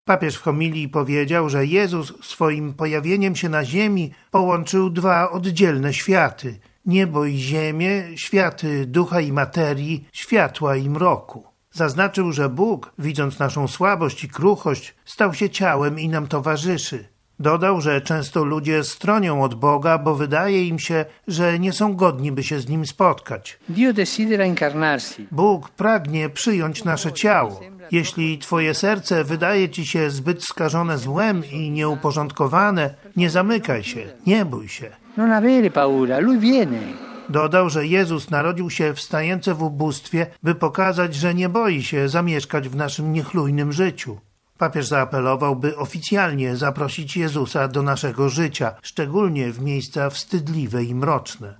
Papież w homilii powiedział, że Jezus swoim pojawieniem się na ziemi połączył dwa oddzielne światy – niebo i ziemię, światy ducha i materii, światła i mroku. Zaznaczył, że Bóg, widząc naszą słabość i kruchość, stał się ciałem i nam towarzyszy. Dodał, że często ludzie stronią od Boga, bo wydaje im się, że nie są godni, by się z Nim spotkać. Bóg pragnie przyjąć nasze ciało. Jeśli Twoje serce wydaje Ci się zbyt skażone złem i nieuporządkowane, nie zamykaj się, nie bój się. Non avere paura, Lui viene. Dodał, że Jezus narodził się w stajence w ubóstwie, by pokazać, że nie boi się zamieszkać w naszym niechlujnym życiu. Papież zaapelował, by oficjalnie zaprosić Jezusa do naszego życia, szczególnie w miejsca wstydliwe i mroczne.